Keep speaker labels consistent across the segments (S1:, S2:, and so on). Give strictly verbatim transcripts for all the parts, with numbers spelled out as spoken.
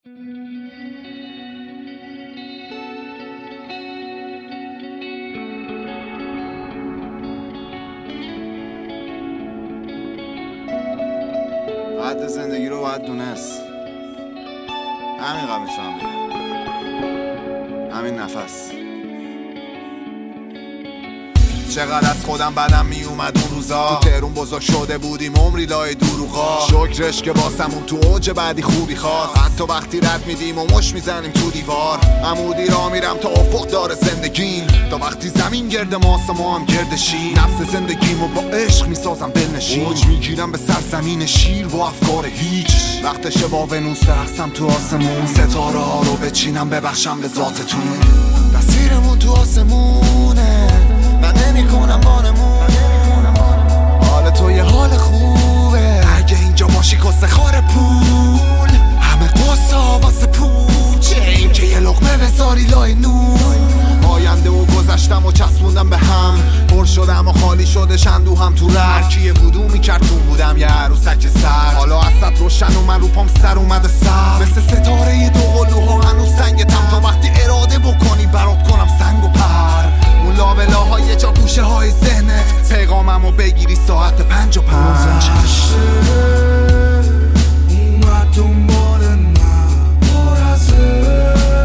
S1: حد زندگی رو باید دونست. همین قبل میتونم بگم، همین نفس. چقدر از خودم بدم می اومد اون روزا، تو تهرون بزرگ شده بودیم عمری لای دروغا. شکرش که واسمون تو اوج بعدی خوبی خواست، حتی وقتی رد میدیم و مش میزنیم تو دیوار. عمودی را میرم تا افق داره زندگیم، تا وقتی زمین گرد ماست ما هم گردشیم. نفس زندگیمو با عشق میسازم دلنشین، اوج میگیرم به سرزمین شیر با افکار هیچ. وقتشه با ونوس برقصم تو آسمون، ستاره ها رو بچینم ببخشم به ذاتتون. تصویرمون تو آسمونه، من نمی کنم بانمون. حال تو یه حال خوبه، اگه اینجا باشی کسه خار پول. همه قصا واسه پوچه، این که یه لقمه بذاری لای نور. آینده و گذشتم و چسبوندم به هم، پر شدم و خالی شده شندو هم تو رد. کیه بودو میکرتون بودم یه عروسک سر، حالا اصد روشن و من رو پام سر اومده سر. مثل ستاره دو قلوها هنوز سنگتم، تا وقتی اراده بکنی برات کنم سنگ و پر. اون لابلاهای جا گوشه های ذهنت، پیغاممو بگیری ساعت پنج و پنج.
S2: اومد دنبال من بارزه،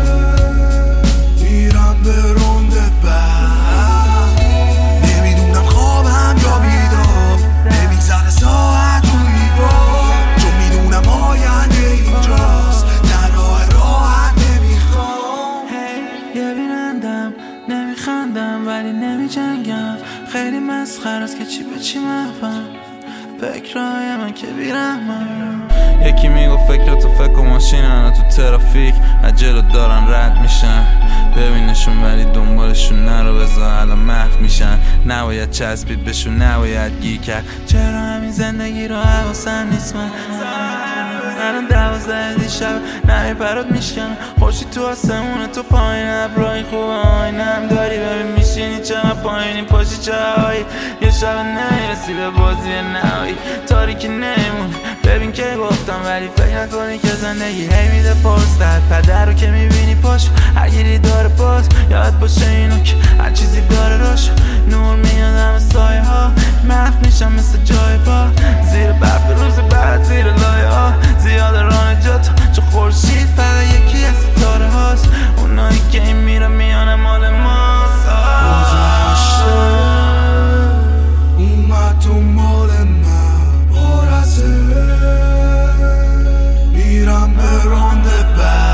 S2: میرم به رونده بعد. نمیدونم خوابم یا بیدار، نمیگذره ساعت روی بار. چون میدونم آینده اینجاست، نه راه راحت نمیخوام.
S3: یه بینندم نمیخندم ولی نمیجنگم، خیلی مسخره است که چی به چی مفهم. فکرهای من که بیرحمم. یکی میگو فکراتو فکر و ماشینن تو ترافیک عجلو دارن رد میشن. ببینشون ولی دنبالشون نرو، بذار الان محو میشن. نباید چسبید بهشون، نباید گیر کرد. چرا همین زندگی رو حواسم نیست من؟ الان دوازده دیشب نمی پرات میشکنم. خوشی تو آسمونه، تو پایین ابرای خوبه آینم داری. ببین میشینی چقدر پایینی پاشی چه هایی. یه شب نمیرسی به بازی نهایی، تاریکی نمیمونه. ببین که گفتم ولی فکر نکنی که زندگی هی میده فرصت. پدر رو که میبینی پاشو، هرگیری داره باز. یاد باشه اینو که هر چیزی داره روش. نور میاد همه سایه ها، محو میشم مثل جای پا. زیر برف روز بعد زیر لایه ها، زیاد راه جات چه خورشید فقط یکی از ستاره هاست. اونایی که این میره میانه مال ماست.
S2: اومد دنبال من بارزه، میرم به رونده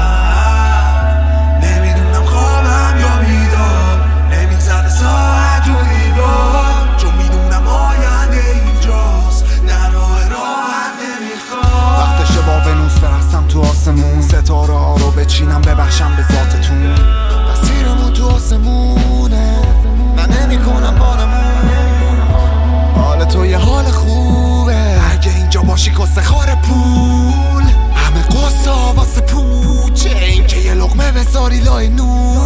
S2: بعد. نمیدونم خوابم یا بیدار، نمیگذره ساعت روی بار. چون میدونم آینده اینجاست، نه راه راحت نمیخوام.
S1: وقتشه با ونوس برقصم تو آسمون، ستاره ها رو بچینم ببخشم به ذاتتون. تصویرمون تو آسمونه، من نمی کنم بانمون. حال تو یه حال خوبه، اگه اینجا باشی کسه خار پول. همه قصا واسه پوچه، این که یه لقمه بذاری لای نور.